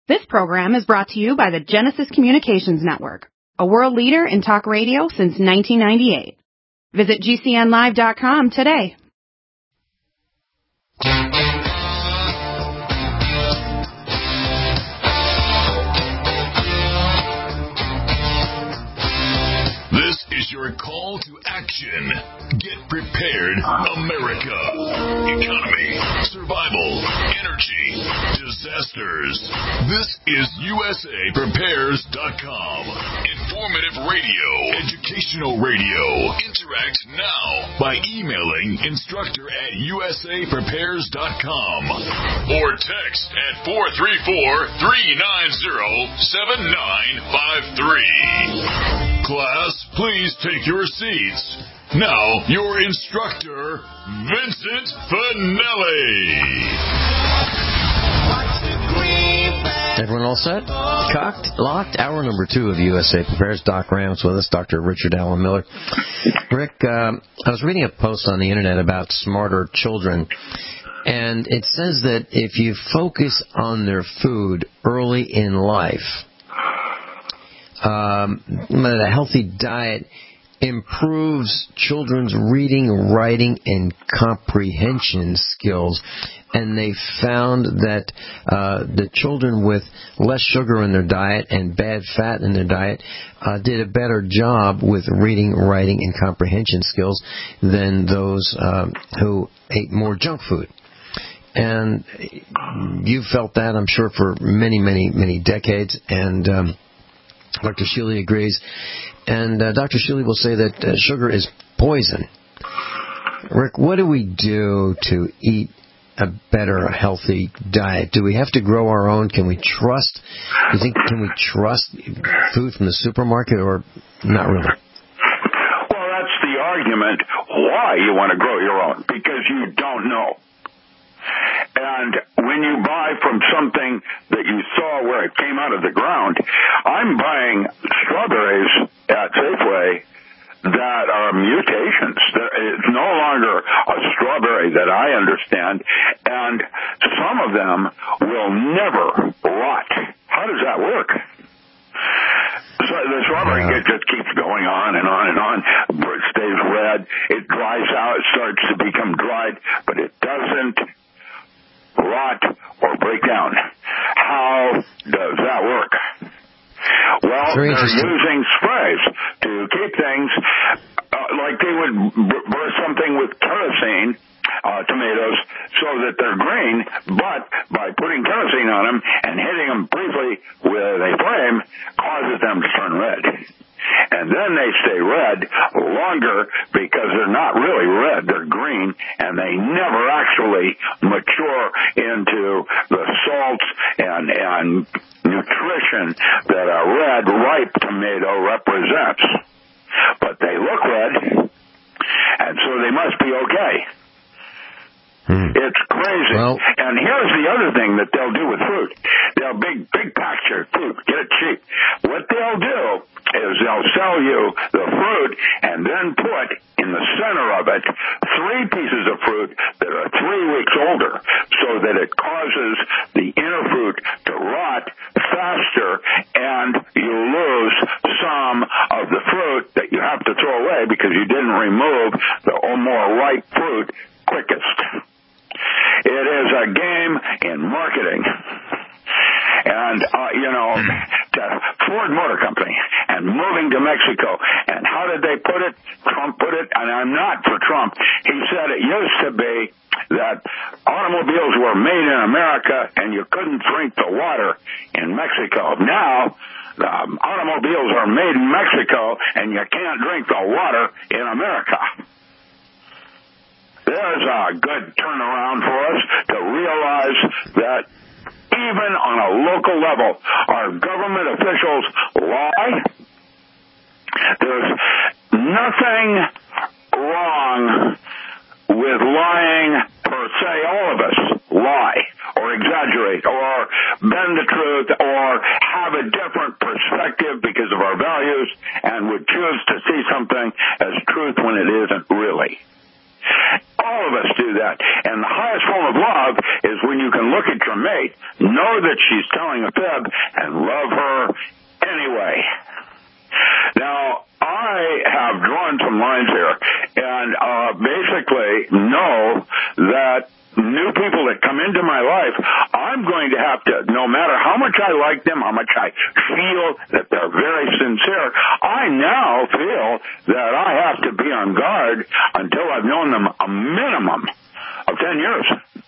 This program is brought to you by the Genesis Communications Network, a world leader in talk radio since 1998. Visit GCNlive.com today. This is your call to action. Get prepared, America. Economy, survival, energy, disasters. This is USAPrepares.com. Informative radio, educational radio. Interact now by emailing instructor@USAPrepares.com or text at 434-390-7953. Class, please take your seats. Now, your instructor, Vincent Finelli. Everyone all set? Cocked? Locked? Hour number 2 of USA Prepares. Doc Rams with us, Dr. Richard Allen Miller. Rick, I was reading a post on the internet about smarter children, and it says that if you focus on their food early in life, that a healthy diet improves children's reading, writing, and comprehension skills. And they found that the children with less sugar in their diet and bad fat in their diet did a better job with reading, writing, and comprehension skills than those who ate more junk food. And you felt that, I'm sure, for many, many, many decades. And Dr. Shealy agrees. And Dr. Shealy will say that sugar is poison. Rick, what do we do to eat a better, healthy diet? Do we have to grow our own? Can we trust food from the supermarket, or not really? Well, that's the argument why you want to grow your own, because you don't know. And when you buy from something that you saw where it came out of the ground, I'm buying strawberries at Safeway that are mutations. It's no longer a strawberry that I understand, and some of them will never rot. How does that work? So the strawberry just keeps going on and on and on. It stays red. It dries out. It starts to become dried, but it doesn't rot or break down. How does that work? Well, they're using sprays to keep things like they would burn something with kerosene, tomatoes, so that they're green, but by putting kerosene on them and hitting them briefly with a flame causes them to turn red. And then they stay red longer because they're not really red, they're green, and they never actually mature into the salts and nutrition that a red, ripe tomato represents. But they look red, and so they must be okay. It's crazy. Well, and here's the other thing that they'll do with fruit. They'll big package fruit, get it cheap. What they'll do is they'll sell you the fruit and then put in the center of it 3 pieces of fruit that are 3 weeks older, so that it causes the inner fruit to rot faster, and you lose some of the fruit that you have to throw away because you didn't remove the more ripe fruit quickest. It is a game in marketing. And, Ford Motor Company and moving to Mexico. And how did they put it? Trump put it, and I'm not for Trump. He said it used to be that automobiles were made in America and you couldn't drink the water in Mexico. Now, automobiles are made in Mexico and you can't drink the water in America. There's a good turnaround for us to realize that even on a local level, our government officials lie. There's nothing wrong with lying per se. All of us lie or exaggerate or bend the truth or have a different perspective because of our values and would choose to see something as truth when it isn't really. All of us do that. And the highest form of love is when you can look at your mate, know that she's telling a fib, and love her anyway. Now, I have drawn some lines here, and basically know that new people that come into my life, I'm going to have to, no matter how much I like them, how much I feel that they're very sincere, I now feel that I have to be on guard until I've known them a minimum of 10 years.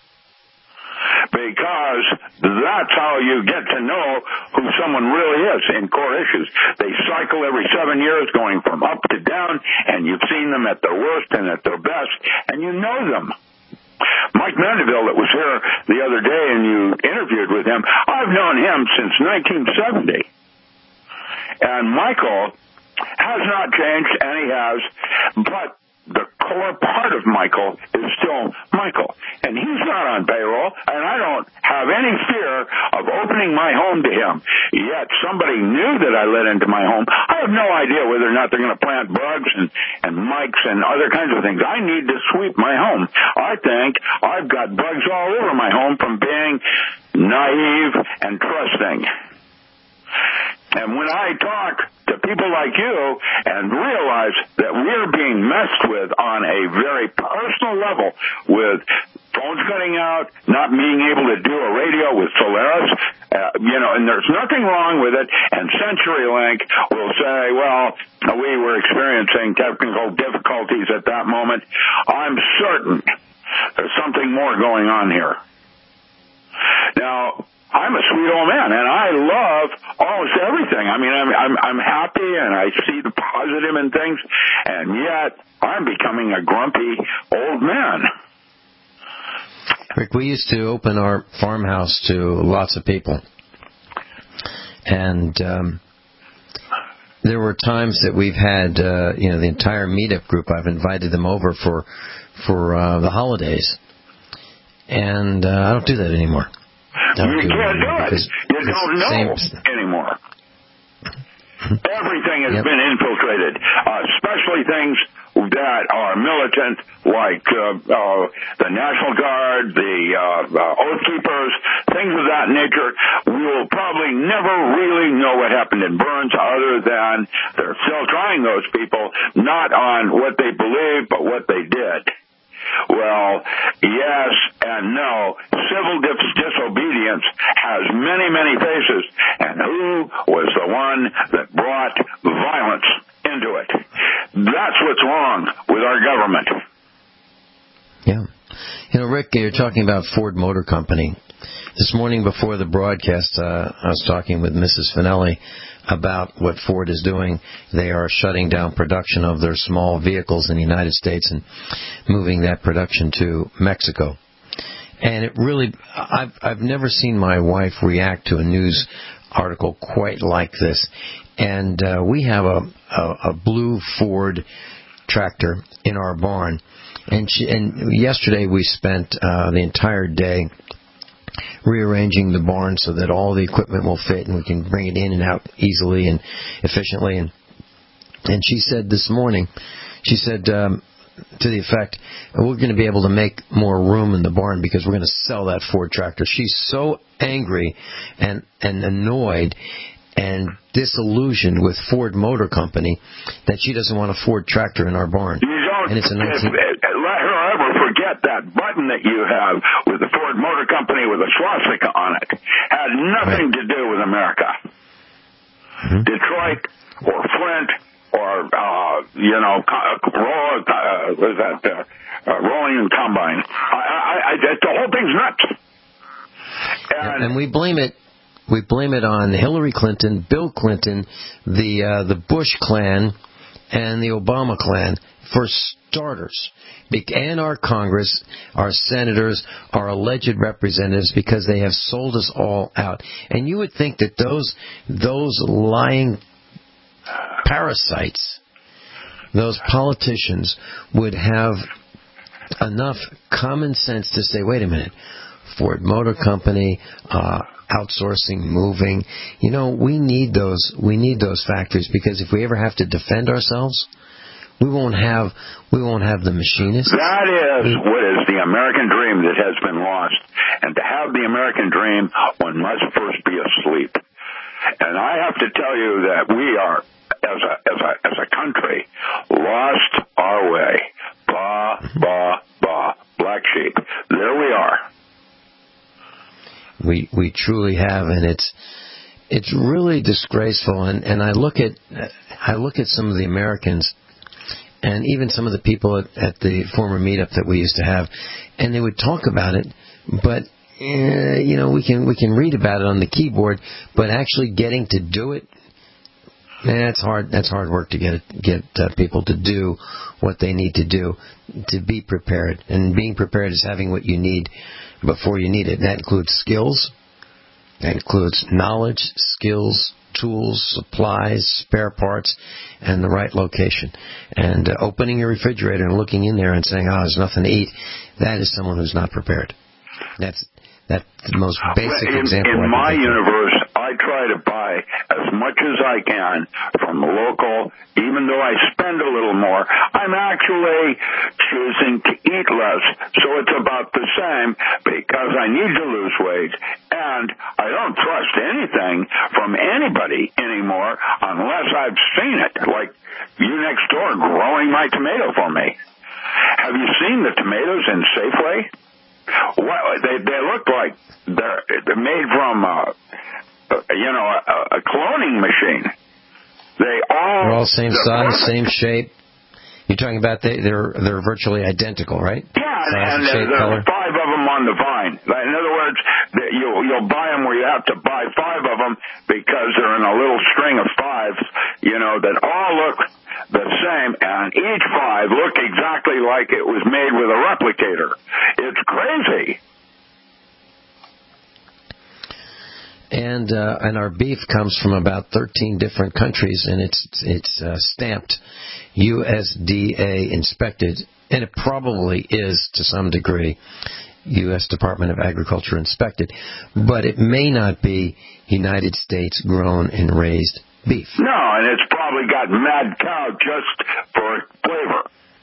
Because that's how you get to know who someone really is in core issues. They cycle every 7 years going from up to down, and you've seen them at their worst and at their best, and you know them. Mike Mandeville that was here the other day and you interviewed with him, I've known him since 1970. And Michael has not changed, and he has, but the core part of Michael is still Michael. And he's not on payroll, and I don't have any fear of opening my home to him. Yet somebody knew that I let into my home. I have no idea whether or not they're going to plant bugs and mics and other kinds of things. I need to sweep my home. I think I've got bugs all over my home from being naive and trusting. And when I talk to people like you and realize that we're being messed with on a very personal level with phones cutting out, not being able to do a radio with Solaris, and there's nothing wrong with it, and CenturyLink will say, well, we were experiencing technical difficulties at that moment. I'm certain there's something more going on here. Now, I'm a sweet old man, and I love almost everything. I mean, I'm happy, and I see the positive in things, and yet I'm becoming a grumpy old man. Rick, we used to open our farmhouse to lots of people, and there were times that we've had, the entire meetup group. I've invited them over for the holidays, and I don't do that anymore. You can't do it. You don't know anymore. Everything has been infiltrated, especially things that are militant, like the National Guard, the Oath Keepers, things of that nature. We will probably never really know what happened in Burns other than they're still trying those people, not on what they believe, but what they did. Well, yes and no. Civil disobedience has many, many faces, and who was the one that brought violence into it? That's what's wrong with our government. Yeah. Rick, you're talking about Ford Motor Company. This morning before the broadcast, I was talking with Mrs. Finelli about what Ford is doing. They are shutting down production of their small vehicles in the United States and moving that production to Mexico. And it really, I've never seen my wife react to a news article quite like this. And we have a blue Ford tractor in our barn. And yesterday we spent the entire day rearranging the barn so that all the equipment will fit and we can bring it in and out easily and efficiently. And she said this morning, to the effect, we're going to be able to make more room in the barn because we're going to sell that Ford tractor. She's so angry and annoyed and disillusioned with Ford Motor Company that she doesn't want a Ford tractor in our barn. You don't and it's a let her ever forget that button that you have with the Ford Motor Company with a swastika on it. Had nothing to do with America. Mm-hmm. Detroit or Flint or Rolling Combine. The whole thing's nuts. And we blame it. We blame it on Hillary Clinton, Bill Clinton, the Bush clan, and the Obama clan for starters, and our Congress, our senators, our alleged representatives, because they have sold us all out. And you would think that those lying parasites, those politicians, would have enough common sense to say, wait a minute, Ford Motor Company, outsourcing, moving, we need those factories, because if we ever have to defend ourselves, We won't have the machinists. That is what is the American dream that has been lost. And to have the American dream, one must first be asleep. And I have to tell you that we are, as a country, lost our way. Black sheep. There we are. We truly have, and it's really disgraceful. And I look at some of the Americans, and even some of the people at the former meetup that we used to have, and they would talk about it, but we can read about it on the keyboard, but actually getting to do it, that's hard. That's hard work to get people to do what they need to do, to be prepared. And being prepared is having what you need before you need it. That includes skills. That includes knowledge, skills, tools, supplies, spare parts, and the right location. And opening your refrigerator and looking in there and saying, "Oh, there's nothing to eat," that is someone who's not prepared. That's the most basic example. In my universe, I try to buy as much as I can from local, even though I spend a little more. I'm actually choosing to eat less, so it's about the same because I need to lose weight, and I don't trust anything from anybody anymore unless I've seen it, like you next door growing my tomato for me. Have you seen the tomatoes in Safeway? Well, they look like they're made from a cloning machine. They're all same size, same shape. You're talking about they're virtually identical, right? Yeah, size, and shape, there color. are 5 of them on the vine. In other words, you'll buy them where you have to buy 5 of them because they're in a little string of 5s, that all look the same, and each 5 look exactly like it was made with a replicator. It's crazy. And our beef comes from about 13 different countries, and it's stamped USDA inspected, and it probably is to some degree U.S. Department of Agriculture inspected, but it may not be United States grown and raised beef. No, and it's probably got mad cow just for flavor.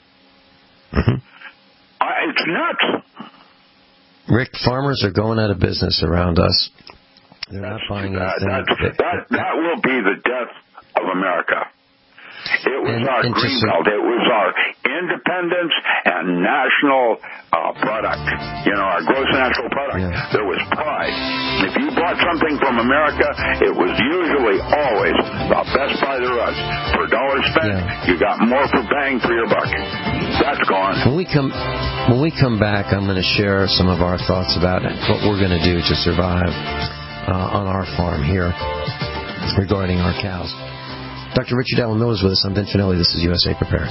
Mm-hmm. It's nuts. Rick, farmers are going out of business around us. They're not buying anything. That will be the death of America. It was our greenbelt. It was our independence and national product. Our gross national product. Yeah. There was pride. If you bought something from America, it was usually always the best buy there was. Per dollar spent, you got more for bang for your buck. That's gone. When we come back, I'm going to share some of our thoughts about what we're going to do to survive on our farm here regarding our cows. Dr. Richard Allen Miller is with us. I'm Ben Finelli. This is USA Prepares.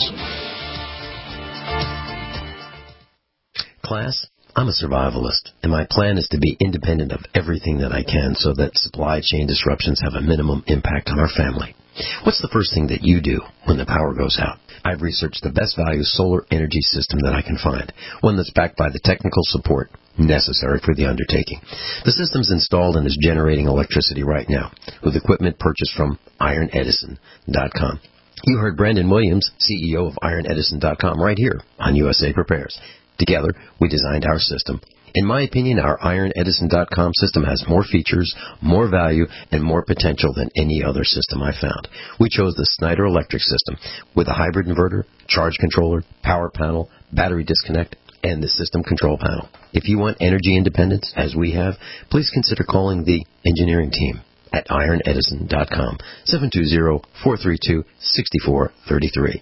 Class, I'm a survivalist, and my plan is to be independent of everything that I can so that supply chain disruptions have a minimum impact on our family. What's the first thing that you do when the power goes out? I've researched the best value solar energy system that I can find, one that's backed by the technical support necessary for the undertaking. The system's installed and is generating electricity right now with equipment purchased from IronEdison.com. You heard Brandon Williams, CEO of IronEdison.com, right here on USA Prepares. Together, we designed our system. In my opinion, our IronEdison.com system has more features, more value, and more potential than any other system I found. We chose the Snyder Electric system with a hybrid inverter, charge controller, power panel, battery disconnect, and the system control panel. If you want energy independence, as we have, please consider calling the engineering team at IronEdison.com, 720-432-6433,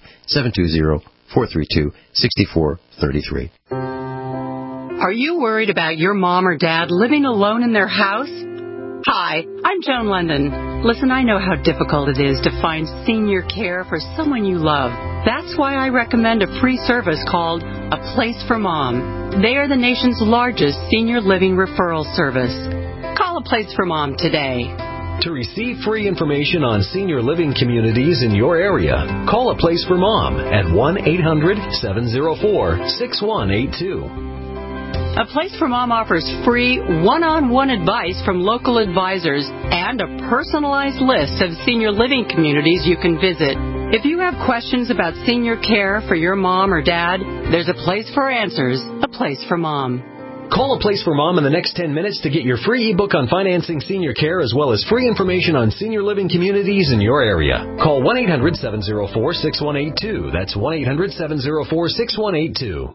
720-432-6433. Are you worried about your mom or dad living alone in their house? Hi, I'm Joan London. Listen, I know how difficult it is to find senior care for someone you love. That's why I recommend a free service called A Place for Mom. They are the nation's largest senior living referral service. Call A Place for Mom today. To receive free information on senior living communities in your area, call A Place for Mom at 1-800-704-6182. A Place for Mom offers free one-on-one advice from local advisors and a personalized list of senior living communities you can visit. If you have questions about senior care for your mom or dad, there's a place for answers, a place for mom. Call A Place for Mom in the next 10 minutes to get your free ebook on financing senior care as well as free information on senior living communities in your area. Call 1-800-704-6182. That's 1-800-704-6182.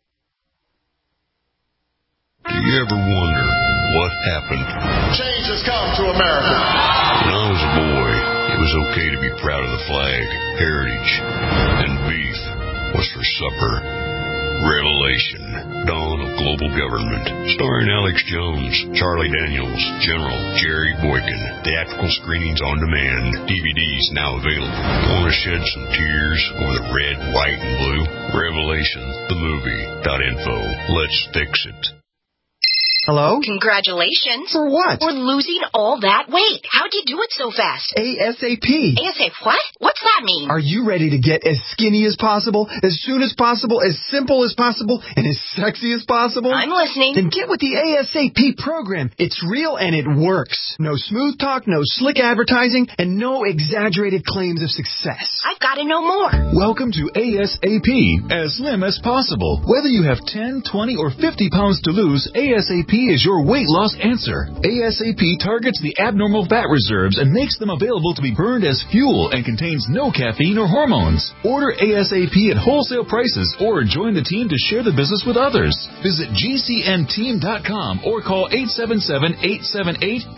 Do you ever wonder what happened? Change has come to America. When I was a boy, it was okay to be proud of the flag, heritage, and beef was for supper. Revelation, Dawn of Global Government, starring Alex Jones, Charlie Daniels, General Jerry Boykin. Theatrical screenings on demand. DVDs now available. Want to shed some tears over the red, white, and blue? RevelationTheMovie.info. Let's fix it. Hello? Congratulations. For what? For losing all that weight. How'd you do it so fast? ASAP. ASAP what? What's that mean? Are you ready to get as skinny as possible, as soon as possible, as simple as possible, and as sexy as possible? I'm listening. Then get with the ASAP program. It's real and it works. No smooth talk, no slick advertising, and no exaggerated claims of success. I've got to know more. Welcome to ASAP, as slim as possible. Whether you have 10, 20, or 50 pounds to lose, ASAP is your weight loss answer. ASAP targets the abnormal fat reserves and makes them available to be burned as fuel and contains no caffeine or hormones. Order ASAP at wholesale prices or join the team to share the business with others. Visit GCNteam.com or call 877-878-4203.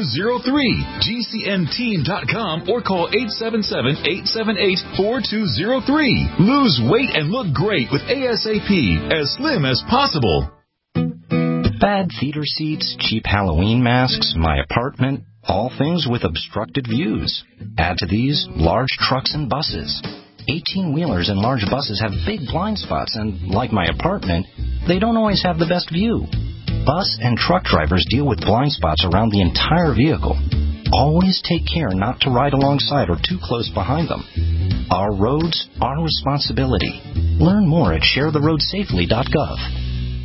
GCNteam.com or call 877-878-4203. Lose weight and look great with ASAP, as slim as possible. Bad theater seats, cheap Halloween masks, my apartment, all things with obstructed views. Add to these large trucks and buses. 18-wheelers and large buses have big blind spots, and like my apartment, they don't always have the best view. Bus and truck drivers deal with blind spots around the entire vehicle. Always take care not to ride alongside or too close behind them. Our roads, our responsibility. Learn more at sharetheroadsafely.gov.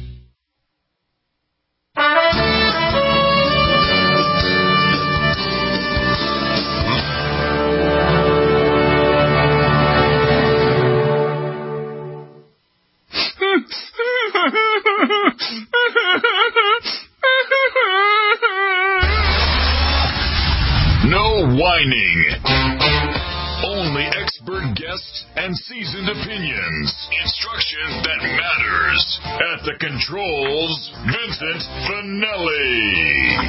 No whining. Only expert guests and seasoned opinions. Instruction that matters. At the controls, Vincent Finelli.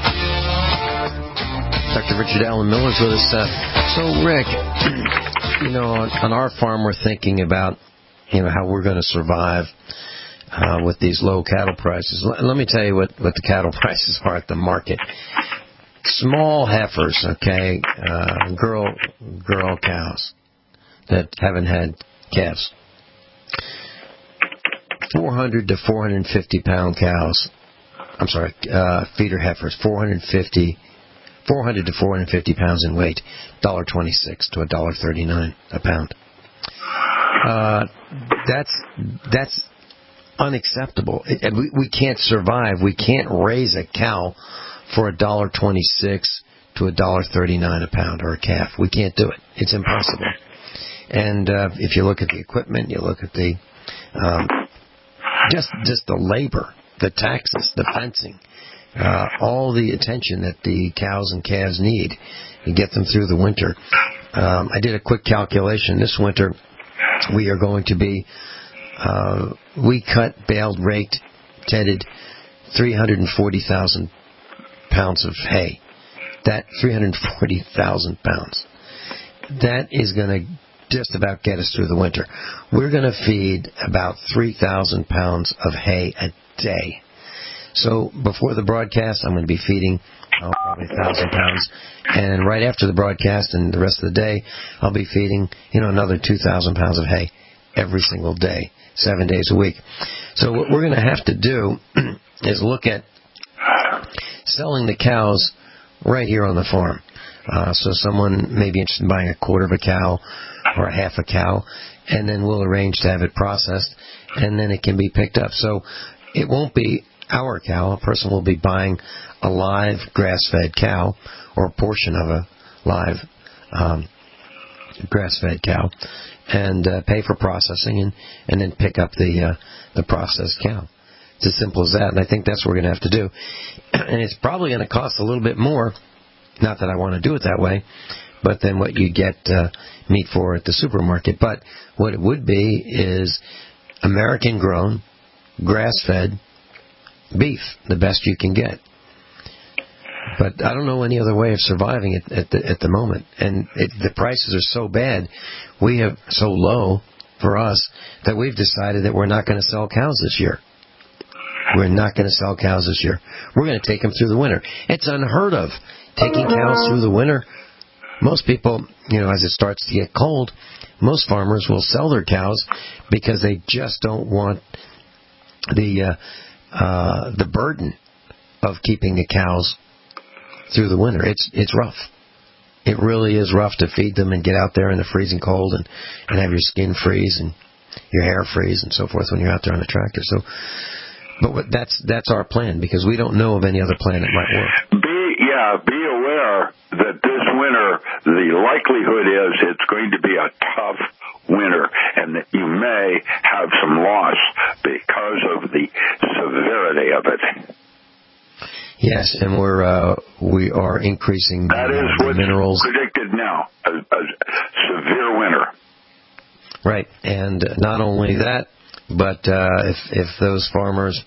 Dr. Richard Allen Miller's with us. So, Rick, on our farm we're thinking about, how we're going to survive with these low cattle prices. Let me tell you what the cattle prices are at the market. Small heifers, okay, girl cows that haven't had calves. 400 to 450 pound cows. I'm sorry, feeder heifers, 400 to 450 pounds in weight, $1.26 to $1.39 a pound. That's unacceptable. We can't survive. We can't raise a cow for $1.26 to $1.39 a pound, or a calf. We can't do it. It's impossible. And if you look at the equipment, you look at the just the labor, the taxes, the fencing, all the attention that the cows and calves need to get them through the winter. I did a quick calculation. This winter, we are going to be we cut, baled, raked, tedded 340,000 pounds of hay. That 340,000 pounds. That is going to just about get us through the winter. We're going to feed about 3,000 pounds of hay a day. So before the broadcast, I'm going to be feeding probably 1,000 pounds. And right after the broadcast and the rest of the day, I'll be feeding, another 2,000 pounds of hay every single day, 7 days a week. So what we're going to have to do is look at selling the cows right here on the farm. So someone may be interested in buying a quarter of a cow or a half a cow, and then we'll arrange to have it processed, and then it can be picked up. So it won't be our cow. A person will be buying a live grass-fed cow or a portion of a live grass-fed cow, and pay for processing, and then pick up the processed cow. It's as simple as that, and I think that's what we're going to have to do. And it's probably going to cost a little bit more, not that I want to do it that way, but than what you get meat for at the supermarket. But what it would be is American-grown, grass-fed beef, the best you can get. But I don't know any other way of surviving it at the moment. And the prices are so bad, so low for us, that we've decided that we're not going to sell cows this year. We're not going to sell cows this year. We're going to take them through the winter. It's unheard of, taking cows through the winter. Most people, as it starts to get cold, most farmers will sell their cows because they just don't want the burden of keeping the cows through the winter. It's rough. It really is rough to feed them and get out there in the freezing cold and have your skin freeze and your hair freeze and so forth when you're out there on the tractor. So, but that's our plan, because we don't know of any other plan that might work. Be aware that this winter, the likelihood is it's going to be a tough winter, and that you may have some loss because of the severity of it. Yes, and we are increasing the minerals. That is what's predicted now, a severe winter. Right, and not only that, but if those farmers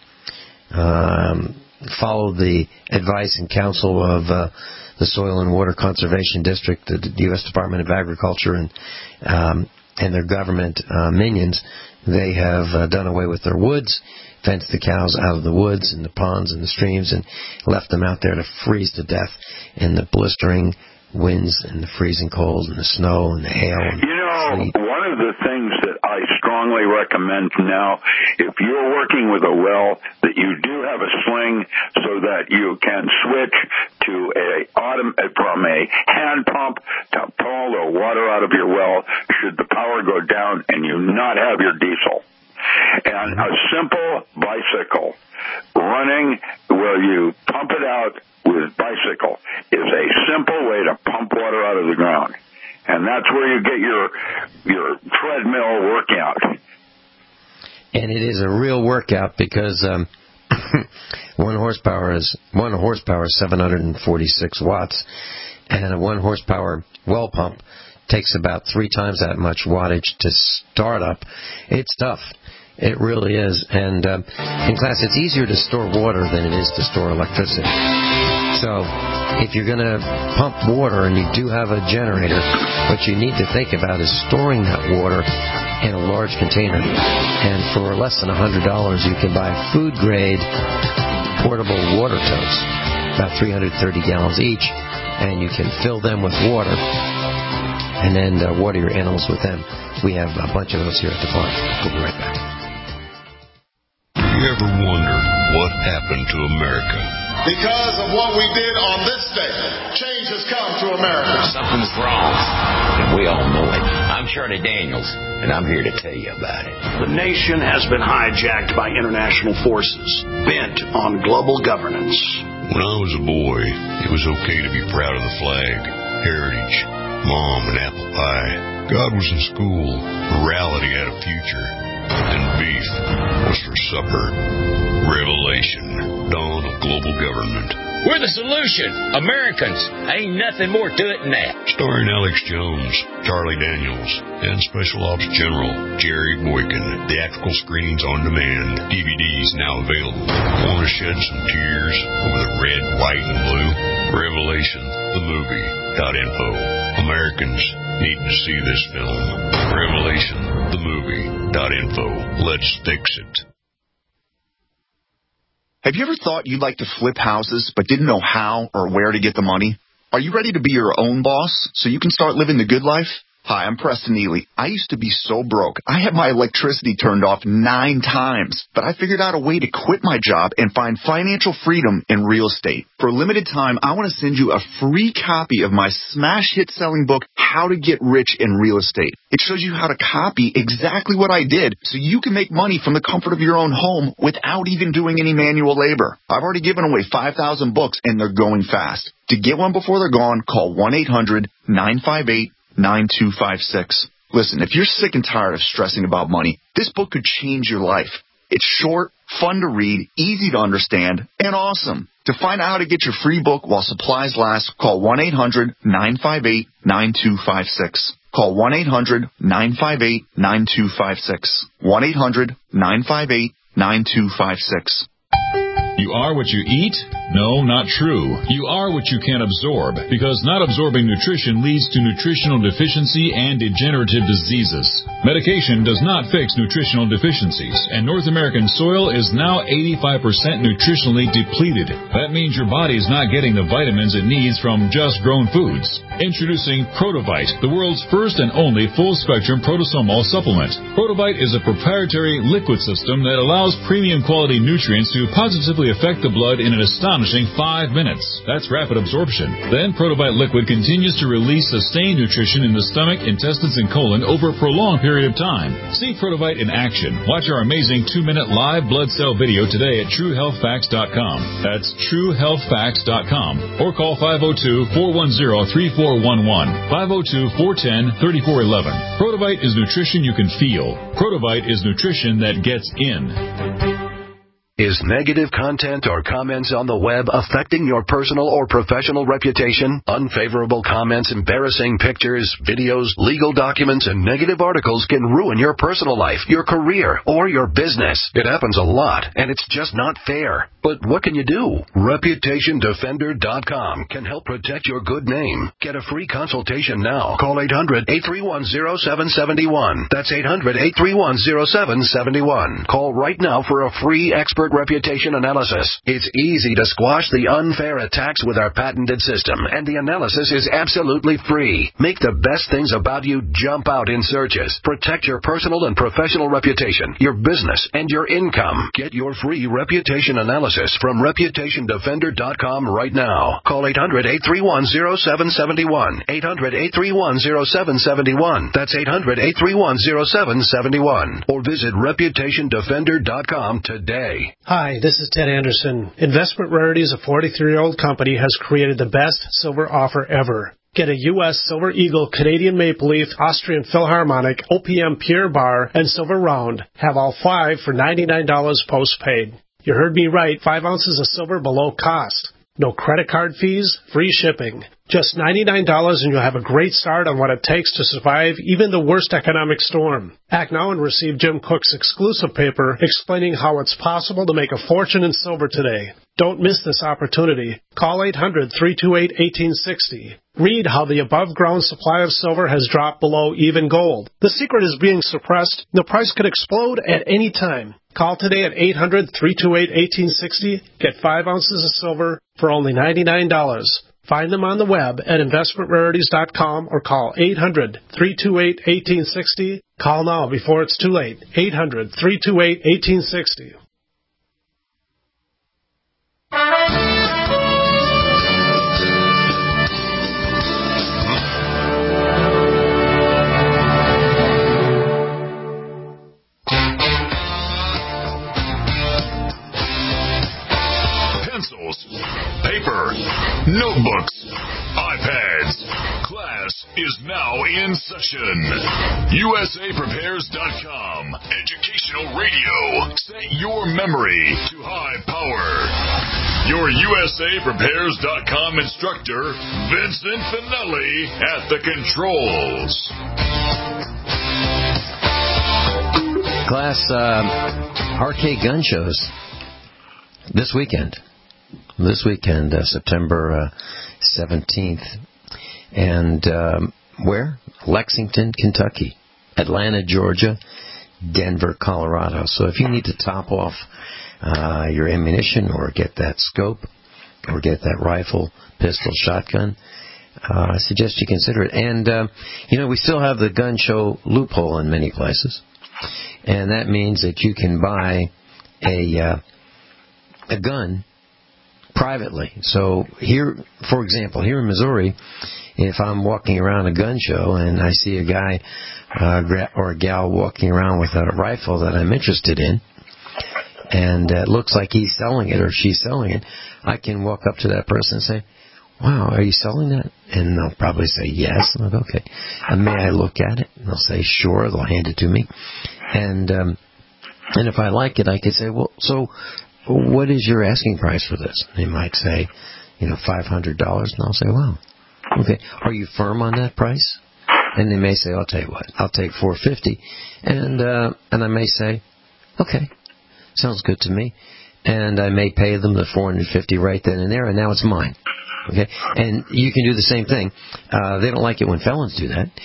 follow the advice and counsel of the Soil and Water Conservation District, the U.S. Department of Agriculture, and their government minions, they have done away with their woods, fenced the cows out of the woods and the ponds and the streams, and left them out there to freeze to death in the blistering winds and the freezing cold and the snow and the hail and sleet. One of the things that I strongly recommend now, if you're working with a well, that you do have a sling so that you can switch to from a hand pump to pull the water out of your well should the power go down and you not have your diesel. And a simple bicycle running where you pump it out with bicycle is a simple way to pump water out of the ground. And that's where you get your treadmill workout. And it is a real workout, because 1 horsepower is 746 watts, and a 1 horsepower well pump takes about 3 times that much wattage to start up. It's tough. It really is. And in class, it's easier to store water than it is to store electricity. So if you're going to pump water and you do have a generator, what you need to think about is storing that water in a large container. And for less than $100, you can buy food-grade portable water totes, about 330 gallons each, and you can fill them with water and then water your animals with them. We have a bunch of those here at the farm. We'll be right back. You ever wonder what happened to America? Because of what we did on this day, change has come to America. Something's wrong, and we all know it. I'm Charlie Daniels, and I'm here to tell you about it. The nation has been hijacked by international forces, bent on global governance. When I was a boy, it was okay to be proud of the flag, heritage, mom, and apple pie. God was in school, morality had a future, and beef was for supper. Revelation, dawn of global government. We're the solution. Americans. Ain't nothing more to it than that. Starring Alex Jones, Charlie Daniels, and Special Ops General Jerry Boykin. Theatrical screenings on demand. DVDs now available. Want to shed some tears over the red, white, and blue? RevelationTheMovie.info. Americans need to see this film. RevelationTheMovie.info. Let's fix it. Have you ever thought you'd like to flip houses but didn't know how or where to get the money? Are you ready to be your own boss so you can start living the good life? Hi, I'm Preston Neely. I used to be so broke. I had my electricity turned off 9 times, but I figured out a way to quit my job and find financial freedom in real estate. For a limited time, I want to send you a free copy of my smash hit selling book, How to Get Rich in Real Estate. It shows you how to copy exactly what I did so you can make money from the comfort of your own home without even doing any manual labor. I've already given away 5,000 books and they're going fast. To get one before they're gone, call 1-800-958 Listen, if you're sick and tired of stressing about money, this book could change your life. It's short, fun to read, easy to understand, and awesome. To find out how to get your free book while supplies last, call 1-800-958-9256. Call 1-800-958-9256. 1-800-958-9256. You are what you eat? No, not true. You are what you can absorb, because not absorbing nutrition leads to nutritional deficiency and degenerative diseases. Medication does not fix nutritional deficiencies, and North American soil is now 85% nutritionally depleted. That means your body is not getting the vitamins it needs from just grown foods. Introducing Protovite, the world's first and only full-spectrum protosomal supplement. Protovite is a proprietary liquid system that allows premium quality nutrients to positively affect the blood in an astonishing 5 minutes. That's rapid absorption. Then Protovite liquid continues to release sustained nutrition in the stomach, intestines, and colon over a prolonged period of time. See Protovite in action. Watch our amazing 2-minute live blood cell video today at TrueHealthFacts.com. That's TrueHealthFacts.com. Or call 502-410-3411. 502-410-3411. Protovite is nutrition you can feel. Protovite is nutrition that gets in. Is negative content or comments on the web affecting your personal or professional reputation? Unfavorable comments, embarrassing pictures, videos, legal documents, and negative articles can ruin your personal life, your career, or your business. It happens a lot, and it's just not fair. But what can you do? ReputationDefender.com can help protect your good name. Get a free consultation now. Call 800-831-0771. That's 800-831-0771. Call right now for a free expert reputation analysis. It's easy to squash the unfair attacks with our patented system, and the analysis is absolutely free. Make the best things about you jump out in searches. Protect your personal and professional reputation, your business, and your income. Get your free reputation analysis from ReputationDefender.com right now. Call 800-831-0771. 800-831-0771. That's 800-831-0771. Or visit ReputationDefender.com today. Hi, this is Ted Anderson. Investment Rarities, a 43-year-old company, has created the best silver offer ever. Get a U.S. Silver Eagle, Canadian Maple Leaf, Austrian Philharmonic, OPM Pure Bar, and Silver Round. Have all 5 for $99 postpaid. You heard me right, 5 ounces of silver below cost. No credit card fees, free shipping. Just $99 and you'll have a great start on what it takes to survive even the worst economic storm. Act now and receive Jim Cook's exclusive paper explaining how it's possible to make a fortune in silver today. Don't miss this opportunity. Call 800-328-1860. Read how the above-ground supply of silver has dropped below even gold. The secret is being suppressed. The price could explode at any time. Call today at 800-328-1860. Get 5 ounces of silver for only $99. Find them on the web at investmentrarities.com or call 800-328-1860. Call now before it's too late. 800-328-1860. Pencils, paper, notebooks, iPads. Class is now in session. USAPrepares.com. Educational radio. Set your memory to high power. Your USAPrepares.com instructor, Vincent Finelli, at the controls. Class, arcade gun shows this weekend. September 17th. And where? Lexington, Kentucky. Atlanta, Georgia. Denver, Colorado. So if you need to top off your ammunition or get that scope or get that rifle, pistol, shotgun, I suggest you consider it. And, we still have the gun show loophole in many places. And that means that you can buy a gun privately. So here, for example, here in Missouri, if I'm walking around a gun show and I see a guy or a gal walking around with a rifle that I'm interested in, and it looks like he's selling it or she's selling it, I can walk up to that person and say, wow, are you selling that? And they'll probably say yes. And I'll go, okay. May I look at it? And they'll say, sure. They'll hand it to me. And if I like it, I could say, well, so what is your asking price for this? And they might say, $500. And I'll say, wow, okay. Are you firm on that price? And they may say, I'll tell you what, I'll take $450. And I may say, okay, sounds good to me. And I may pay them the $450 right then and there, and now it's mine. Okay, and you can do the same thing. They don't like it when felons do that,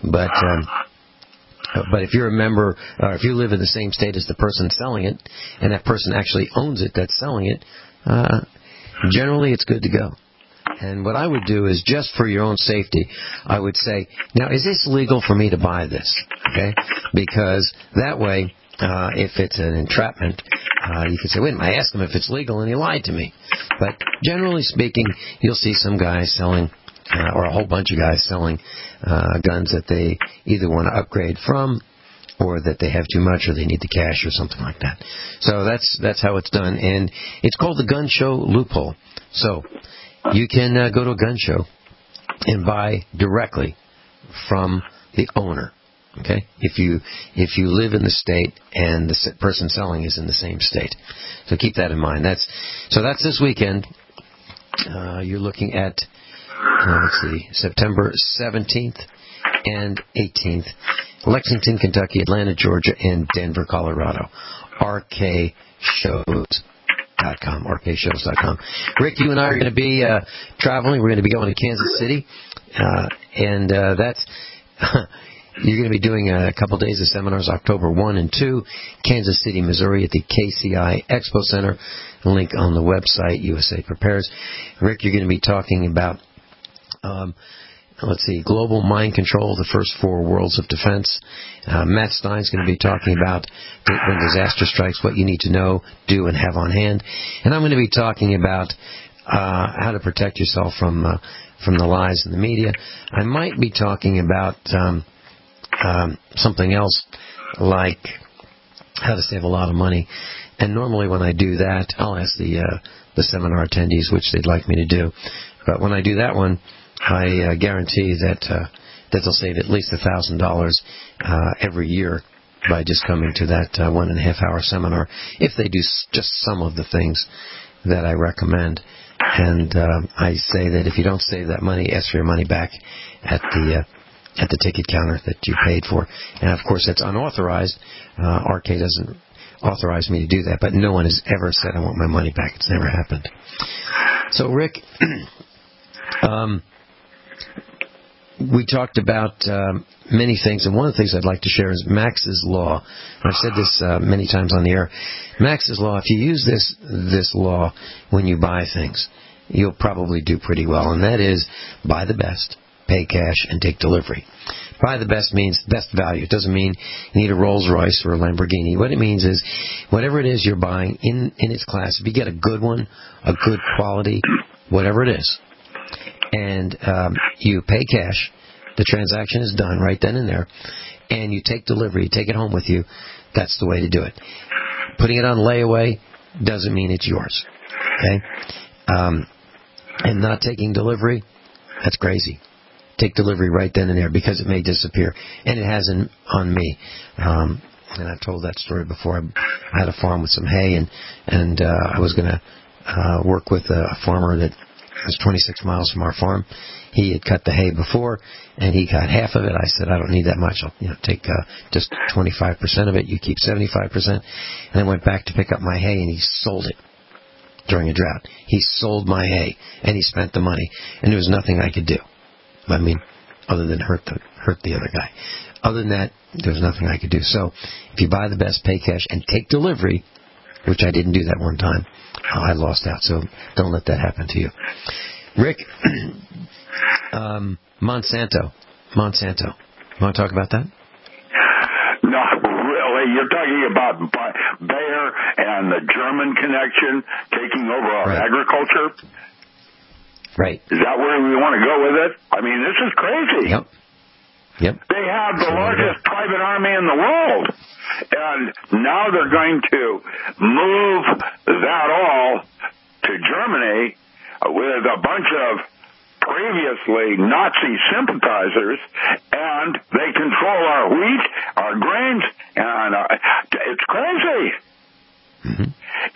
but if you're a member, or if you live in the same state as the person selling it, and that person actually owns it that's selling it, generally it's good to go. And what I would do is, just for your own safety, I would say, now, is this legal for me to buy this? Okay, because that way, if it's an entrapment, you can say, wait a minute, I asked him if it's legal and he lied to me. But generally speaking, you'll see some guys selling, or a whole bunch of guys selling guns that they either want to upgrade from, or that they have too much, or they need the cash, or something like that. So that's how it's done. And it's called the gun show loophole. So you can go to a gun show and buy directly from the owner. Okay, if you live in the state and the person selling is in the same state, so keep that in mind. That's this weekend. You're looking at September 17th and 18th, Lexington, Kentucky, Atlanta, Georgia, and Denver, Colorado. RKShows.com. RKShows.com. Rick, you and I are going to be traveling. We're going to be going to Kansas City, and that's. You're going to be doing a couple days of seminars, October 1 and 2, Kansas City, Missouri, at the KCI Expo Center. Link on the website, USA Prepares. Rick, you're going to be talking about, global mind control, the first 4 worlds of defense. Matt Stein's going to be talking about when disaster strikes, what you need to know, do, and have on hand. And I'm going to be talking about how to protect yourself from the lies in the media. I might be talking about something else, like how to save a lot of money. And normally when I do that, I'll ask the seminar attendees which they'd like me to do. But when I do that one, I guarantee that they'll save at least $1,000 every year by just coming to that 1.5-hour seminar, if they do just some of the things that I recommend. And I say that if you don't save that money, ask for your money back at the ticket counter that you paid for. And, of course, that's unauthorized. RK doesn't authorize me to do that, but no one has ever said I want my money back. It's never happened. So, Rick, we talked about many things, and one of the things I'd like to share is Max's Law. I've said this many times on the air. Max's Law, if you use this law when you buy things, you'll probably do pretty well, and that is buy the best, pay cash, and take delivery. Buy the best means best value. It doesn't mean you need a Rolls Royce or a Lamborghini. What it means is whatever it is you're buying in its class, if you get a good one, a good quality, whatever it is, and you pay cash, the transaction is done right then and there, and you take delivery, you take it home with you, that's the way to do it. Putting it on layaway doesn't mean it's yours. Okay? And not taking delivery, that's crazy. Take delivery right then and there, because it may disappear. And it hasn't on me. And I've told that story before. I had a farm with some hay, and I was going to work with a farmer that was 26 miles from our farm. He had cut the hay before, and he got half of it. I said, I don't need that much. I'll take just 25% of it. You keep 75%. And I went back to pick up my hay, and he sold it during a drought. He sold my hay, and he spent the money. And there was nothing I could do. I mean, other than hurt the other guy. Other than that, there was nothing I could do. So if you buy the best, pay cash, and take delivery, which I didn't do that one time, I lost out. So don't let that happen to you. Rick, Monsanto. You want to talk about that? Not really. You're talking about Bayer and the German connection taking over our agriculture? Right. Is that where we want to go with it? I mean, this is crazy. Yep. They have the largest private army in the world. And now they're going to move that all to Germany with a bunch of previously Nazi sympathizers, and they control our wheat, our grains, and it's crazy. Mm-hmm.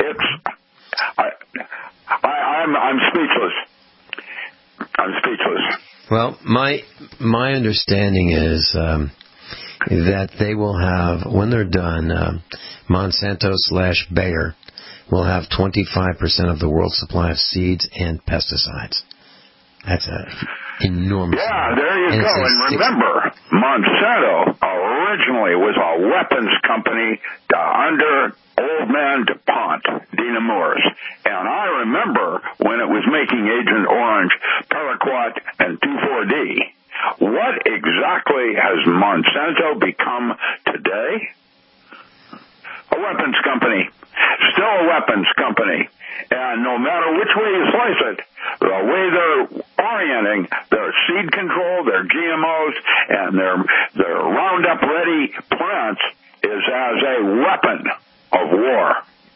I'm speechless. I'm speechless. Well, my understanding is that they will have, when they're done, Monsanto/Bayer will have 25% of the world's supply of seeds and pesticides. That's an enormous. Yeah, there you go. And remember, Monsanto originally was a weapons company under old man DuPont, Dynamours. And I remember when it was making Agent Orange, Paraquat, and 2,4-D. What exactly has Monsanto become today? A weapons company. Still a weapons company. And no matter which way you slice it, the way they're orienting their seed control, their GMOs, and their Roundup Ready plants is as a weapon of war.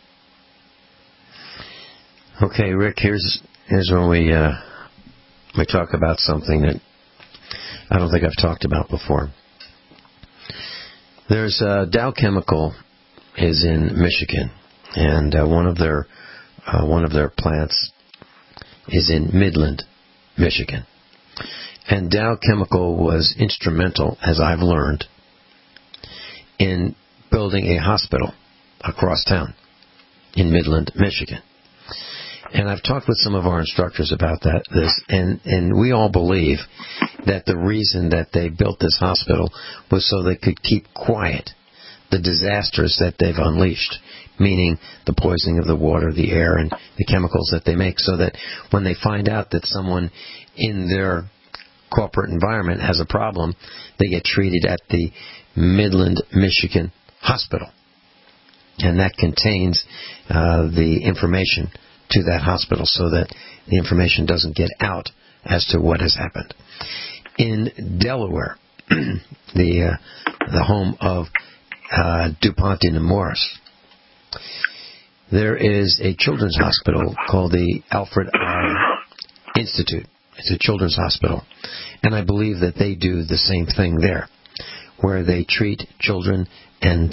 Okay, Rick, here's when we talk about something that I don't think I've talked about before. There's Dow Chemical is in Michigan, and one of their plants is in Midland, Michigan. And Dow Chemical was instrumental, as I've learned, in building a hospital across town in Midland, Michigan. And I've talked with some of our instructors about this, and we all believe that the reason that they built this hospital was so they could keep quiet the disasters that they've unleashed, meaning the poisoning of the water, the air, and the chemicals that they make, so that when they find out that someone in their corporate environment has a problem, they get treated at the Midland, Michigan hospital. And that contains the information to that hospital so that the information doesn't get out as to what has happened. In Delaware, the home of DuPont de Nemours, there is a children's hospital called the Alfred I Institute. It's a children's hospital. And I believe that they do the same thing there, where they treat children and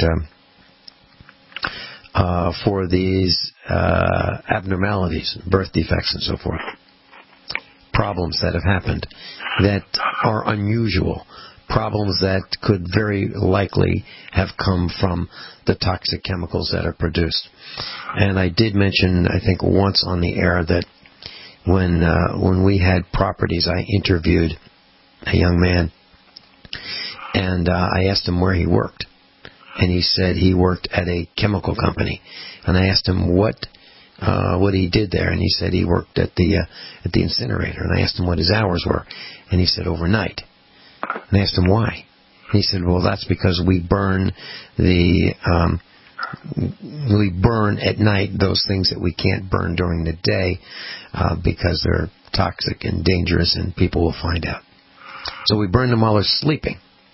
for these abnormalities, birth defects and so forth, problems that have happened that are unusual, problems that could very likely have come from the toxic chemicals that are produced. And I did mention, I think once on the air, that when we had properties, I interviewed a young man, and I asked him where he worked. And he said he worked at a chemical company. And I asked him what he did there, and he said he worked at the incinerator. And I asked him what his hours were, and he said overnight. And I asked him why. And he said, well, that's because we burn at night those things that we can't burn during the day because they're toxic and dangerous, and people will find out. So we burn them while they're sleeping.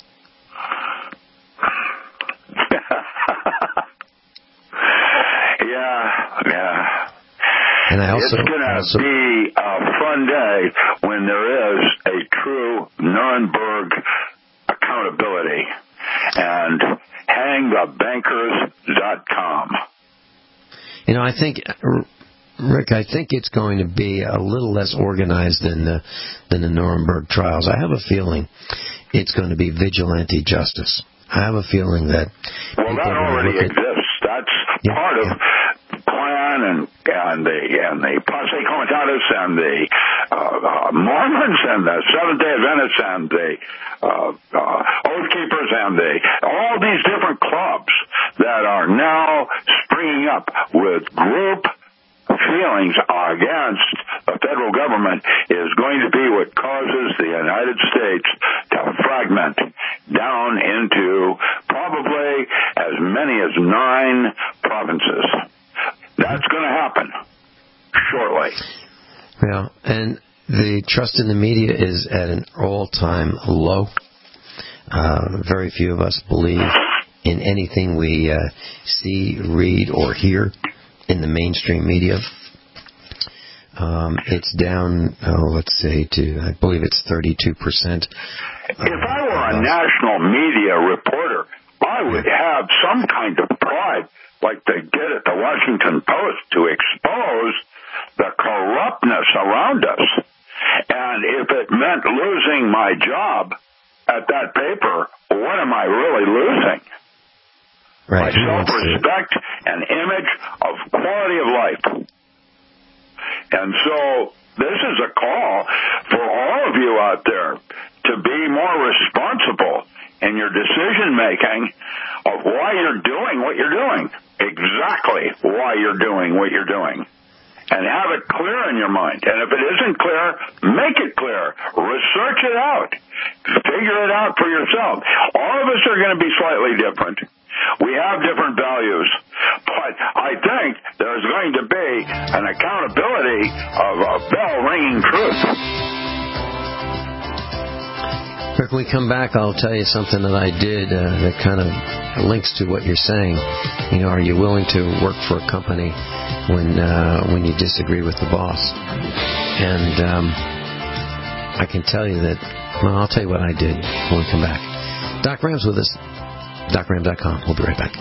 Yeah. And it's going to be a fun day when there is a true Nuremberg accountability. And hangthebankers.com. You know, I think, Rick, it's going to be a little less organized than the Nuremberg trials. I have a feeling it's going to be vigilante justice. I have a feeling that... Well, that already exists. That's part of Klan and the Posse Comitatus and the Mormons and the Seventh-day Adventists and the Oath Keepers and all these different clubs that are now springing up with group feelings against the federal government is going to be what causes the United States to fragment down into probably as many as 9 provinces. That's going to happen shortly. Yeah, and the trust in the media is at an all-time low. Very few of us believe in anything we see, read, or hear in the mainstream media. It's down, let's say, I believe it's 32%. If I were a national media reporter, I would have some kind of pride, like they did at the Washington Post, to expose the corruptness around us. And if it meant losing my job at that paper, what am I really losing? Right. My self-respect and image of quality of life. And so this is a call for all of you out there to be more responsible in your decision-making of why you're doing what you're doing, exactly why you're doing what you're doing, and have it clear in your mind. And if it isn't clear, make it clear. Research it out. Figure it out for yourself. All of us are going to be slightly different. We have different values, but I think there's going to be an accountability of a bell-ringing truth. When we come back, I'll tell you something that I did that kind of links to what you're saying. You know, are you willing to work for a company when you disagree with the boss? And I can tell you that, well, I'll tell you what I did when we come back. Doc Ram's with us. DocRam.com. We'll be right back.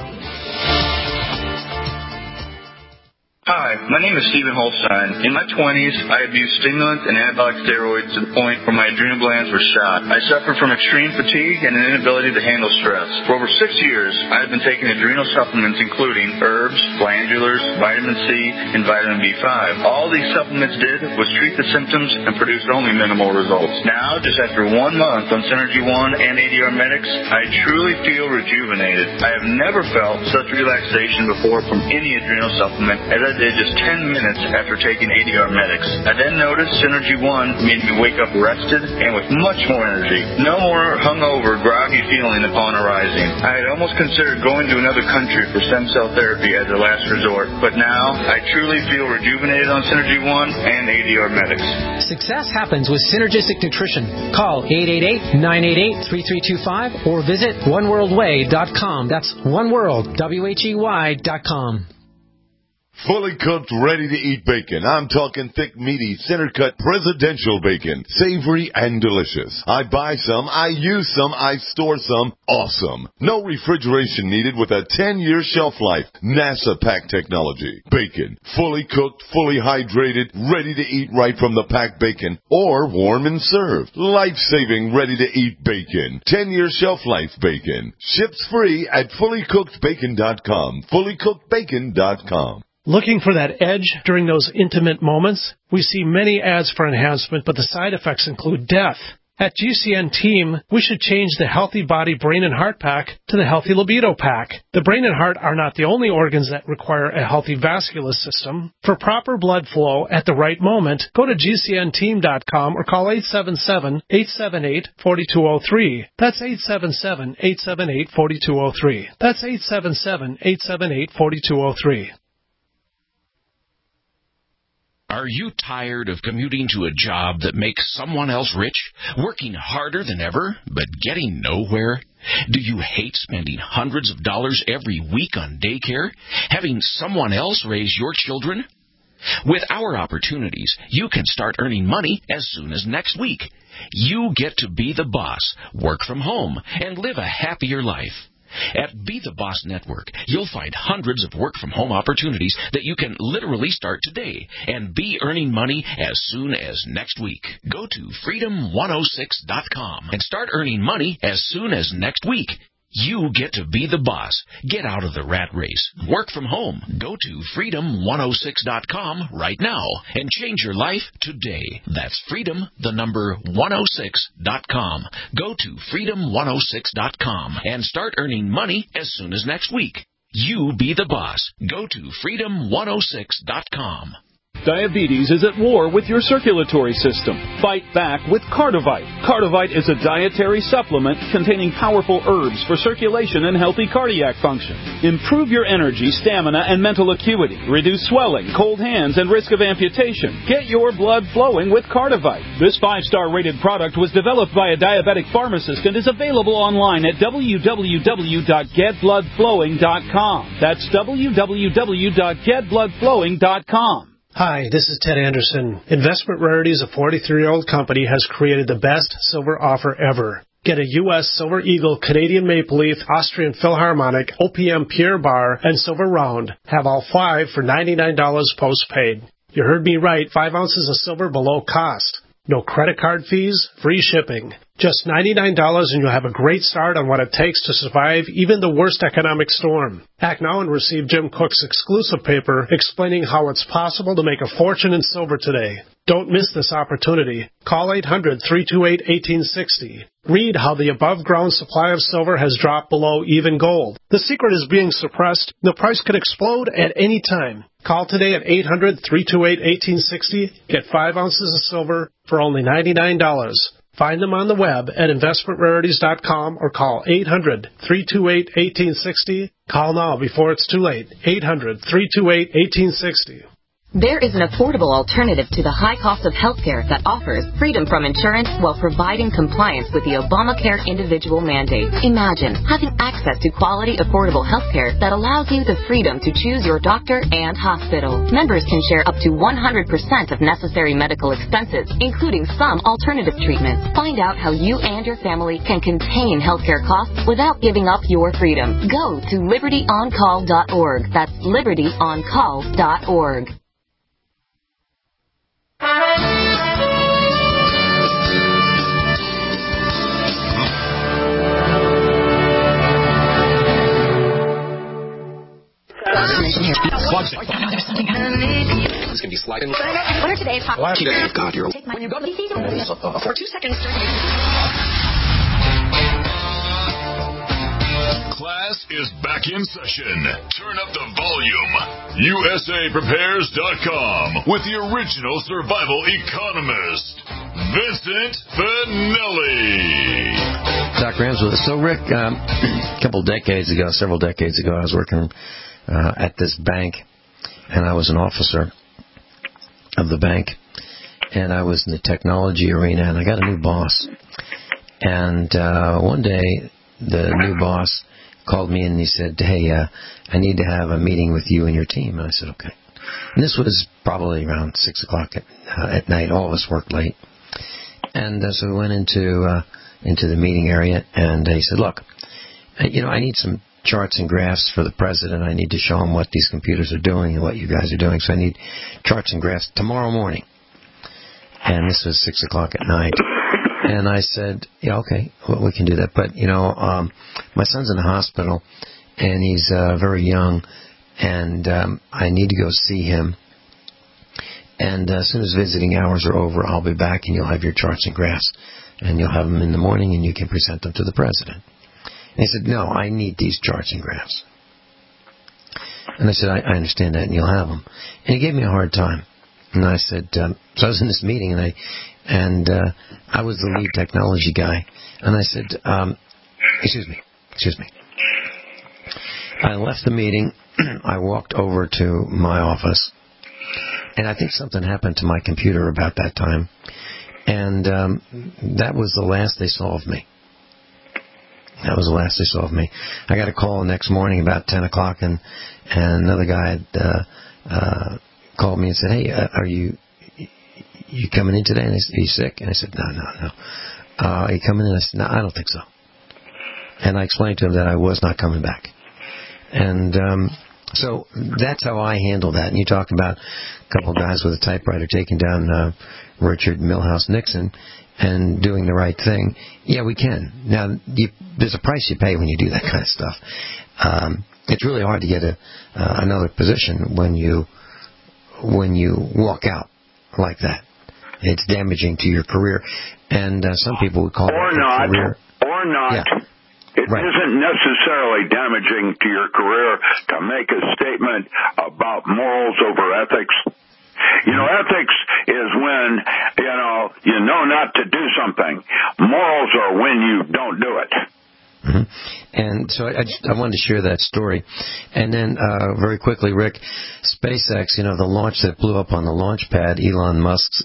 Hi, my name is Stephen Holstein. In my 20s, I abused stimulants and anabolic steroids to the point where my adrenal glands were shot. I suffered from extreme fatigue and an inability to handle stress. For over 6 years, I have been taking adrenal supplements including herbs, glandulars, vitamin C, and vitamin B5. All these supplements did was treat the symptoms and produced only minimal results. Now, just after 1 month on Synergy One and ADR Medics, I truly feel rejuvenated. I have never felt such relaxation before from any adrenal supplement as I did just 10 minutes after taking ADR Medics. I then noticed Synergy One made me wake up rested and with much more energy. No more hungover, groggy feeling upon arising. I had almost considered going to another country for stem cell therapy as a last resort, but now I truly feel rejuvenated on Synergy One and ADR Medics. Success happens with Synergistic Nutrition. Call 888-988-3325 or visit oneworldway.com. That's oneworld, WHEY.com. Fully cooked, ready-to-eat bacon. I'm talking thick, meaty, center-cut presidential bacon. Savory and delicious. I buy some, I use some, I store some. Awesome. No refrigeration needed with a 10-year shelf life. NASA pack technology. Bacon. Fully cooked, fully hydrated, ready to eat right from the packed bacon. Or warm and served. Life-saving, ready-to-eat bacon. 10-year shelf life bacon. Ships free at fullycookedbacon.com. Fullycookedbacon.com. Looking for that edge during those intimate moments? We see many ads for enhancement, but the side effects include death. At GCN Team, we should change the Healthy Body, Brain, and Heart Pack to the Healthy Libido Pack. The brain and heart are not the only organs that require a healthy vascular system. For proper blood flow at the right moment, go to GCNteam.com or call 877-878-4203. That's 877-878-4203. That's 877-878-4203. Are you tired of commuting to a job that makes someone else rich, working harder than ever, but getting nowhere? Do you hate spending hundreds of dollars every week on daycare, having someone else raise your children? With our opportunities, you can start earning money as soon as next week. You get to be the boss, work from home, and live a happier life. At Be the Boss Network, you'll find hundreds of work-from-home opportunities that you can literally start today and be earning money as soon as next week. Go to freedom106.com and start earning money as soon as next week. You get to be the boss. Get out of the rat race. Work from home. Go to freedom106.com right now and change your life today. That's freedom106.com. Go to freedom106.com and start earning money as soon as next week. You be the boss. Go to freedom106.com. Diabetes is at war with your circulatory system. Fight back with Cardivite. Cardivite is a dietary supplement containing powerful herbs for circulation and healthy cardiac function. Improve your energy, stamina, and mental acuity. Reduce swelling, cold hands, and risk of amputation. Get your blood flowing with Cardivite. This 5-star rated product was developed by a diabetic pharmacist and is available online at www.getbloodflowing.com. That's www.getbloodflowing.com. Hi, this is Ted Anderson. Investment Rarities, a 43-year-old company, has created the best silver offer ever. Get a U.S. Silver Eagle, Canadian Maple Leaf, Austrian Philharmonic, OPM Pierre Bar, and Silver Round. Have all 5 for $99 postpaid. You heard me right, 5 ounces of silver below cost. No credit card fees, free shipping. Just $99 and you'll have a great start on what it takes to survive even the worst economic storm. Act now and receive Jim Cook's exclusive paper explaining how it's possible to make a fortune in silver today. Don't miss this opportunity. Call 800-328-1860. Read how the above-ground supply of silver has dropped below even gold. The secret is being suppressed. The price could explode at any time. Call today at 800-328-1860. Get 5 ounces of silver for only $99. Find them on the web at investmentrarities.com or call 800-328-1860. Call now before it's too late. 800-328-1860. There is an affordable alternative to the high cost of healthcare that offers freedom from insurance while providing compliance with the Obamacare individual mandate. Imagine having access to quality, affordable healthcare that allows you the freedom to choose your doctor and hospital. Members can share up to 100% of necessary medical expenses, including some alternative treatments. Find out how you and your family can contain healthcare costs without giving up your freedom. Go to libertyoncall.org. That's libertyoncall.org. It's going to be sliding. What are today's hot? God, you're... When you go to for 2 seconds. Class is back in session. Turn up the volume. USAPrepares.com with the original survival economist, Vincent Finelli. Doc Rams with us. So, Rick, several decades ago, I was working at this bank, and I was an officer of the bank, and I was in the technology arena, and I got a new boss. And one day, the new boss called me and he said, hey, I need to have a meeting with you and your team. And I said, okay. And this was probably around 6 o'clock at night. All of us worked late. And so we went into the meeting area, and he said, look, I need some charts and graphs for the president. I need to show him what these computers are doing and what you guys are doing. So I need charts and graphs tomorrow morning. And this was 6 o'clock at night. And I said, yeah, okay, well, we can do that. But, my son's in the hospital, and he's very young, and I need to go see him. And as soon as visiting hours are over, I'll be back, and you'll have your charts and graphs. And you'll have them in the morning, and you can present them to the president. And he said, no, I need these charts and graphs. And I said, I understand that, and you'll have them. And he gave me a hard time. And I said, so I was in this meeting, and I was the lead technology guy. And I said, excuse me. I left the meeting. I walked over to my office. And I think something happened to my computer about that time. And that was the last they saw of me. I got a call the next morning about 10 o'clock, and another guy had called me and said, hey, are you coming in today? And I said, are you sick? And I said, no. Are you coming in? I said, no, I don't think so. And I explained to him that I was not coming back. And so that's how I handle that. And you talk about a couple of guys with a typewriter taking down Richard Milhouse Nixon and doing the right thing. Yeah, we can. Now, there's a price you pay when you do that kind of stuff. It's really hard to get another position when you walk out like that. It's damaging to your career. And some people would call it a career. Or not. Yeah. It isn't necessarily damaging to your career to make a statement about morals over ethics. Ethics is when, you know not to do something. Morals are when you don't do it. Mm-hmm. And so I wanted to share that story. And then very quickly, Rick, SpaceX, the launch that blew up on the launch pad, Elon Musk's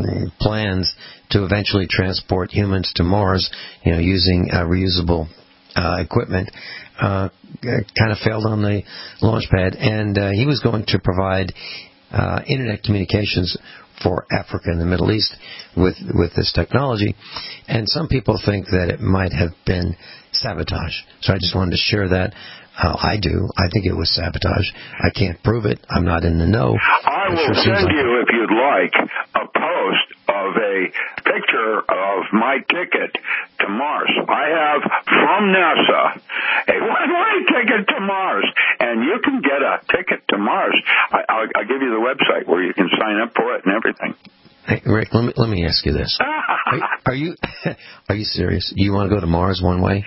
plans to eventually transport humans to Mars, using reusable equipment kind of failed on the launch pad, and he was going to provide internet communications for Africa and the Middle East with this technology. And some people think that it might have been sabotage. So I just wanted to share that. I do. I think it was sabotage. I can't prove it. I'm not in the know. I will send you, if you'd like, a post of a picture of my ticket to Mars. I have, from NASA, a one-way ticket to Mars, and you can get a ticket to Mars. I'll give you the website where you can sign up for it and everything. Hey, Rick, let me ask you this. Are you serious? You want to go to Mars one way?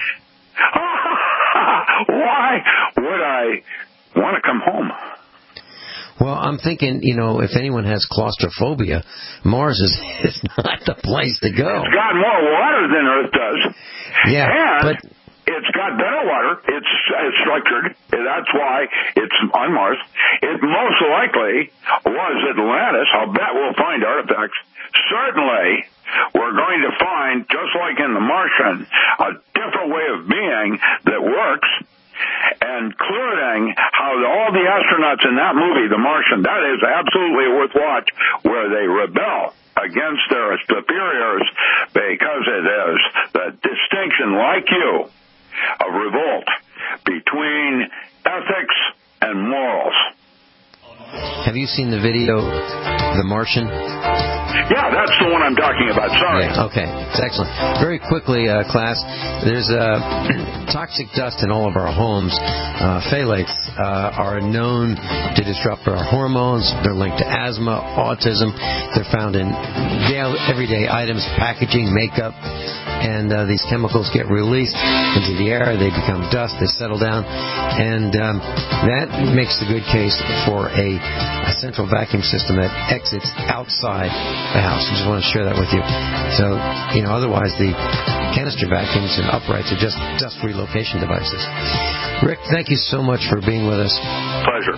Why would I want to come home? Well, I'm thinking, if anyone has claustrophobia, Mars is not the place to go. It's got more water than Earth does. Yeah, and it's got better water. It's structured. That's why it's on Mars. It most likely was Atlantis. I'll bet we'll find artifacts. Certainly, we're going to find, just like in The Martian, a different way of being that works, including how all the astronauts in that movie, The Martian, that is absolutely worth watch, where they rebel against their superiors because it is the distinction, like you, of revolt between ethics and morals. Have you seen the video, The Martian? Yeah, that's the one I'm talking about. Sorry. Yeah, okay. It's excellent. Very quickly, class, there's toxic dust in all of our homes. Phthalates are known to disrupt our hormones. They're linked to asthma, autism. They're found in everyday items, packaging, makeup. And these chemicals get released into the air. They become dust. They settle down. And that makes the good case for a central vacuum system that exits outside the house. I just want to share that with you. So, otherwise the canister vacuums and uprights are just dust relocation devices. Rick, thank you so much for being with us. Pleasure.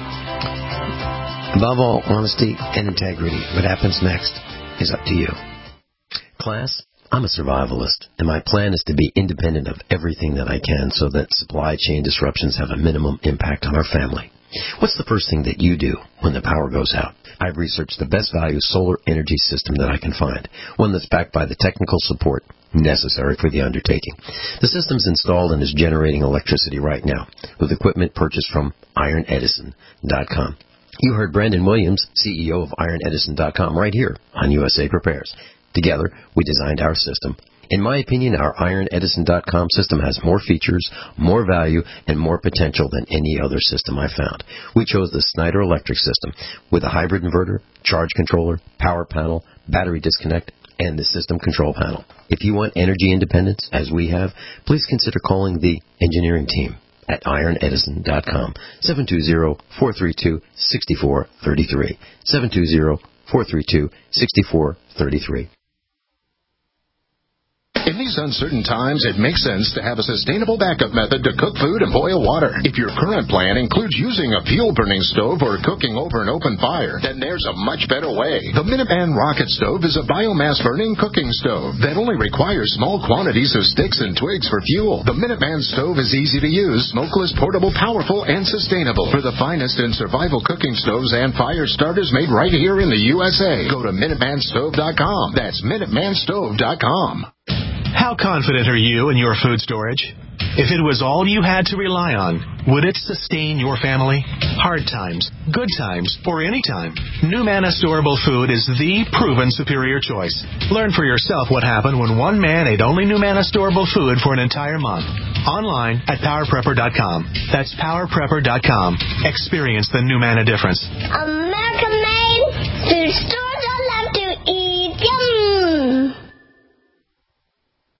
Above all, honesty and integrity. What happens next is up to you. Class, I'm a survivalist, and my plan is to be independent of everything that I can so that supply chain disruptions have a minimum impact on our family. What's the first thing that you do when the power goes out? I've researched the best value solar energy system that I can find, one that's backed by the technical support necessary for the undertaking. The system's installed and is generating electricity right now with equipment purchased from IronEdison.com. You heard Brandon Williams, CEO of IronEdison.com, right here on USA Prepares. Together, we designed our system. In my opinion, our IronEdison.com system has more features, more value, and more potential than any other system I found. We chose the Snyder Electric system with a hybrid inverter, charge controller, power panel, battery disconnect, and the system control panel. If you want energy independence, as we have, please consider calling the engineering team at IronEdison.com, 720-432-6433, 720-432-6433. In these uncertain times, it makes sense to have a sustainable backup method to cook food and boil water. If your current plan includes using a fuel-burning stove or cooking over an open fire, then there's a much better way. The Minuteman Rocket Stove is a biomass-burning cooking stove that only requires small quantities of sticks and twigs for fuel. The Minuteman Stove is easy to use, smokeless, portable, powerful, and sustainable. For the finest in survival cooking stoves and fire starters made right here in the USA, go to MinutemanStove.com. That's MinutemanStove.com. How confident are you in your food storage? If it was all you had to rely on, would it sustain your family? Hard times, good times, or any time, NuManna Storable Food is the proven superior choice. Learn for yourself what happened when one man ate only NuManna Storable Food for an entire month. Online at PowerPrepper.com. That's PowerPrepper.com. Experience the NuManna difference. American-made food storage.